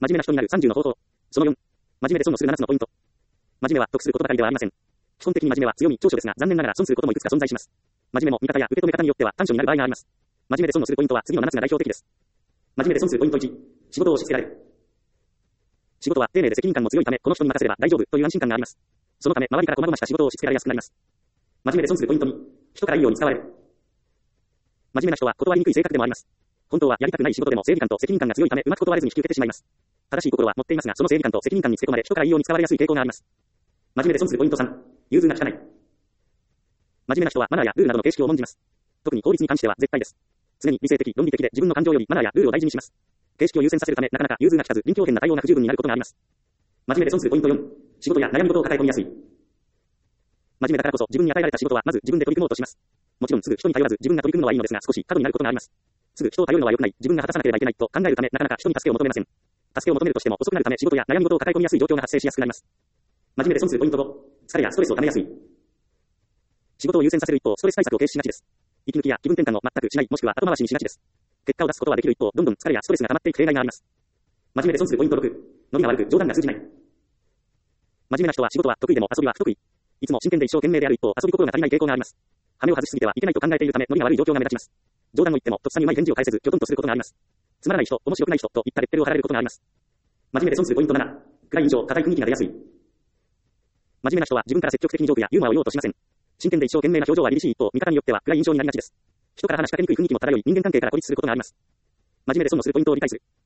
真面目な人になる30の方法。その4。真面目で損をする7つのポイント。真面目は得することばかりではありません。基本的に真面目は強み、長所ですが、残念ながら損することもいくつか存在します。真面目も見方や受け止め方によっては短所になる場合があります。真面目で損をするポイントは次の7つが代表的です。真面目で損するポイント1。仕事を押し付けられる。仕事は丁寧で責任感も強いため、この人に任せれば大丈夫という安心感があります。そのため、周りから細々した仕事を押し付けられやすくなります。真面目で損するポイント2。人からいいように使われる。真面目な人は断りにくい性格でもあります。本当はやりたくない仕事でも正義感と責任感が強いため、うまく断れずに引き受けてしまいます。正しい心は持っていますが、その正義感と責任感につけ込まれ、人からいいように使われやすい傾向があります。真面目で損するポイント3。融通が利かない。真面目な人はマナーやルールなどの形式を重んじます。特に法律に関しては絶対です。常に理性的、論理的で自分の感情よりマナーやルールを大事にします。形式を優先させるため、なかなか融通が利かず、臨機応変な対応が不十分になることがあります。真面目で損するポイント4。仕事や悩み事を抱え込みやすい。真面目だからこそ、自分に与えられた仕事はまず自分で取り組もうとします。もちろんすぐ人に頼らず自分が取り組むのはいいのですが、少し過度になることがあります。すぐ人を頼るのは良くない、自分が果たさなければいけないと考えるため、なかなか人に助けを求めません。助けを求めるとしても遅くなるため、仕事や悩み事を抱え込みやすい状況が発生しやすくなります。真面目で損するポイント5。疲れやストレスを溜めやすい。仕事を優先させる一方、ストレス対策を軽視しがちです。息抜きや気分転換を全くしない、もしくは後回しにしがちです。結果を出すことはできる一方、どんどん疲れやストレスが溜まっていく弊害があります。真面目で損するポイント6。伸びが悪く冗談が通じない。真面目な人は仕事は得意でも遊びは不得意。いつも真剣で一生懸命である一方、遊び心が足りない傾向があります。羽目を外しすぎてはいけないと考えているため、伸びが悪い状況が目立ちます。冗談を言っても、とっさにうまい返事を返せず、きょとんとすることがあります。つまらない人、面白くない人といったレッテルを貼られることがあります。真面目で損するポイント7。暗い印象、硬い雰囲気が出やすい。真面目な人は自分から積極的にジョークやユーモアを言おうとしません。真剣で一生懸命な表情は凛々しい一方、見方によっては暗い印象になりがちです。人から話しかけにくい雰囲気も漂い、人間関係から孤立することがあります。真面目で損をするポイントを理解する。